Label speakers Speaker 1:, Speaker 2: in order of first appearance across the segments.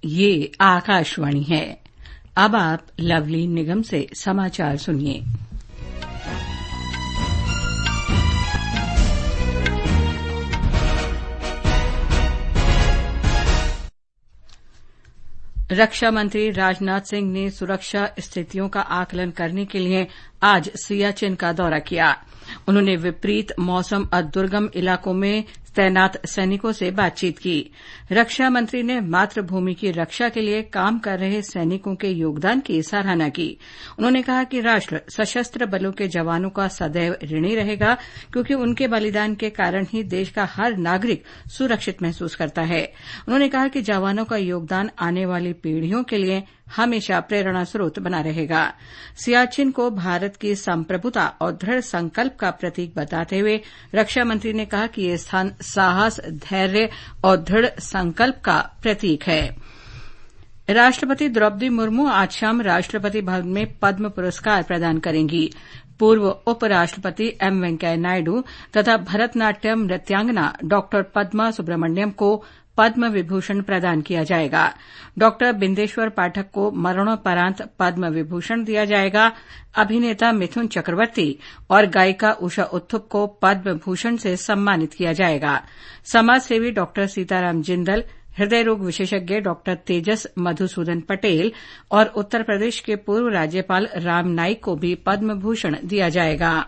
Speaker 1: ये आकाशवाणी है। अब आप लवली निगम से समाचार सुनिए। रक्षा मंत्री राजनाथ सिंह ने सुरक्षा स्थितियों का आकलन करने के लिए आज सियाचिन का दौरा किया। उन्होंने विपरीत मौसम और दुर्गम इलाकों में तैनात सैनिकों से बातचीत की। रक्षा मंत्री ने मातृभूमि की रक्षा के लिए काम कर रहे सैनिकों के योगदान की सराहना की। उन्होंने कहा कि राष्ट्र सशस्त्र बलों के जवानों का सदैव ऋणी रहेगा, क्योंकि उनके बलिदान के कारण ही देश का हर नागरिक सुरक्षित महसूस करता है। उन्होंने कहा कि जवानों का योगदान आने वाली पीढ़ियों के लिए हमेशा प्रेरणा स्रोत बना रहेगा। सियाचिन को भारत की संप्रभुता और दृढ़ संकल्प का प्रतीक बताते हुए रक्षा मंत्री ने कहा कि ये स्थान साहस, धैर्य और दृढ़ संकल्प का प्रतीक है। राष्ट्रपति द्रौपदी मुर्मू आज शाम राष्ट्रपति भवन में पद्म पुरस्कार प्रदान करेंगी। पूर्व उपराष्ट्रपति एम वेंकैया नायडू तथा भरतनाट्यम नृत्यांगना डॉक्टर पद्मा सुब्रमण्यम को पद्म विभूषण प्रदान किया जाएगा। डॉक्टर बिंदेश्वर पाठक को मरणोपरांत पद्म विभूषण दिया जाएगा। अभिनेता मिथुन चक्रवर्ती और गायिका उषा उत्थुप को पद्म भूषण से सम्मानित किया जाएगा। समाजसेवी डॉक्टर सीताराम जिंदल, हृदय रोग विशेषज्ञ डॉक्टर तेजस मधुसूदन पटेल और उत्तर प्रदेश के पूर्व राज्यपाल राम नाईक को भी पद्म भूषण दिया जाएगा।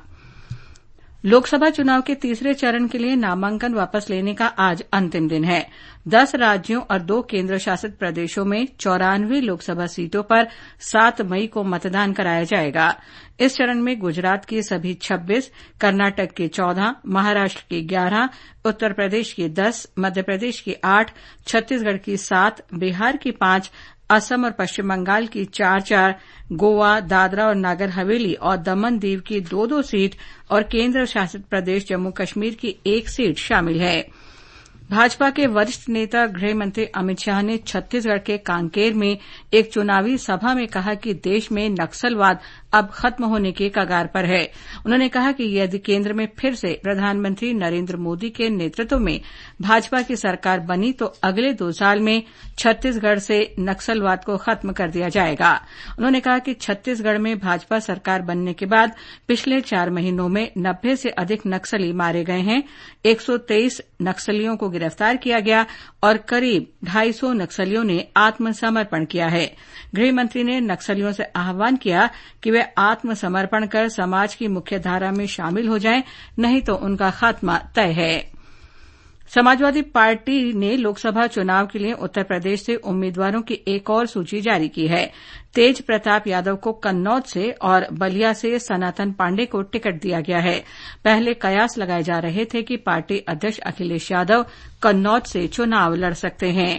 Speaker 1: लोकसभा चुनाव के तीसरे चरण के लिए नामांकन वापस लेने का आज अंतिम दिन है। 10 राज्यों और 2 केंद्र शासित प्रदेशों में 94 लोकसभा सीटों पर 7 मई को मतदान कराया जाएगा। इस चरण में गुजरात की सभी 26, कर्नाटक की 14, महाराष्ट्र की 11, उत्तर प्रदेश की 10, मध्य प्रदेश की 8, छत्तीसगढ़ की 7, बिहार की 5, असम और पश्चिम बंगाल की 4-4, गोवा, दादरा और नागर हवेली और दमन दीव की 2-2 सीट और केंद्र शासित प्रदेश जम्मू कश्मीर की 1 सीट शामिल है। भाजपा के वरिष्ठ नेता गृह मंत्री अमित शाह ने छत्तीसगढ़ के कांकेर में एक चुनावी सभा में कहा कि देश में नक्सलवाद अब खत्म होने के कगार पर है। उन्होंने कहा कि यदि केंद्र में फिर से प्रधानमंत्री नरेंद्र मोदी के नेतृत्व में भाजपा की सरकार बनी तो अगले 2 साल में छत्तीसगढ़ से नक्सलवाद को खत्म कर दिया जाएगा। उन्होंने कहा कि छत्तीसगढ़ में भाजपा सरकार बनने के बाद पिछले 4 महीनों में 90 से अधिक नक्सली मारे गए हैं, 123 नक्सलियों को गिरफ्तार किया गया और करीब 250 नक्सलियों ने आत्मसमर्पण किया है। गृह मंत्री ने नक्सलियों से आह्वान किया कि वे आत्मसमर्पण कर समाज की मुख्यधारा में शामिल हो जाएं, नहीं तो उनका खात्मा तय है। समाजवादी पार्टी ने लोकसभा चुनाव के लिए उत्तर प्रदेश से उम्मीदवारों की एक और सूची जारी की है। तेज प्रताप यादव को कन्नौज से और बलिया से सनातन पांडे को टिकट दिया गया है। पहले कयास लगाए जा रहे थे कि पार्टी अध्यक्ष अखिलेश यादव कन्नौज से चुनाव लड़ सकते हैं।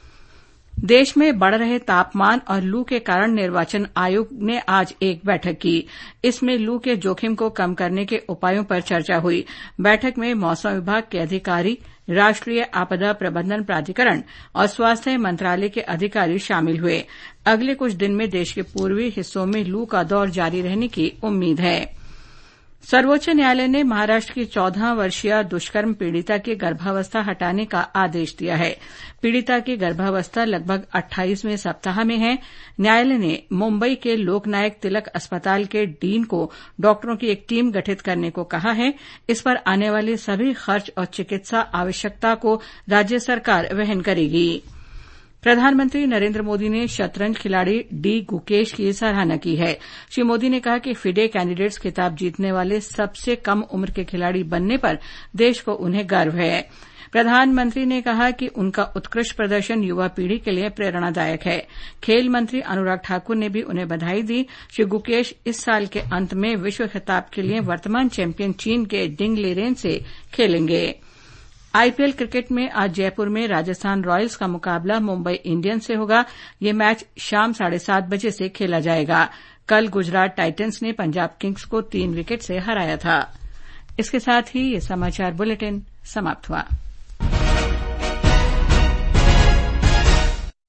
Speaker 1: देश में बढ़ रहे तापमान और लू के कारण निर्वाचन आयोग ने आज एक बैठक की। इसमें लू के जोखिम को कम करने के उपायों पर चर्चा हुई। बैठक में मौसम विभाग के अधिकारी, राष्ट्रीय आपदा प्रबंधन प्राधिकरण और स्वास्थ्य मंत्रालय के अधिकारी शामिल हुए। अगले कुछ दिन में देश के पूर्वी हिस्सों में लू का दौर जारी रहने की उम्मीद है। सर्वोच्च न्यायालय ने महाराष्ट्र की 14 वर्षीय दुष्कर्म पीड़िता की गर्भावस्था हटाने का आदेश दिया है। पीड़िता की गर्भावस्था लगभग 28वें सप्ताह में है। न्यायालय ने मुंबई के लोकनायक तिलक अस्पताल के डीन को डॉक्टरों की एक टीम गठित करने को कहा है। इस पर आने वाले सभी खर्च और चिकित्सा आवश्यकता को राज्य सरकार वहन करेगी। प्रधानमंत्री नरेंद्र मोदी ने शतरंज खिलाड़ी डी गुकेश की सराहना की है। श्री मोदी ने कहा कि फिडे कैंडिडेट्स खिताब जीतने वाले सबसे कम उम्र के खिलाड़ी बनने पर देश को उन्हें गर्व है। प्रधानमंत्री ने कहा कि उनका उत्कृष्ट प्रदर्शन युवा पीढ़ी के लिए प्रेरणादायक है। खेल मंत्री अनुराग ठाकुर ने भी उन्हें बधाई दी। श्री गुकेश इस साल के अंत में विश्व खिताब के लिए वर्तमान चैंपियन चीन के डिंग लिरेन से खेलेंगे। आईपीएल क्रिकेट में आज जयपुर में राजस्थान रॉयल्स का मुकाबला मुंबई इंडियंस से होगा। ये मैच शाम 7:30 बजे से खेला जाएगा। कल गुजरात टाइटंस ने पंजाब किंग्स को 3 विकेट से हराया था। इसके साथ ही ये समाचार बुलेटिन समाप्त हुआ।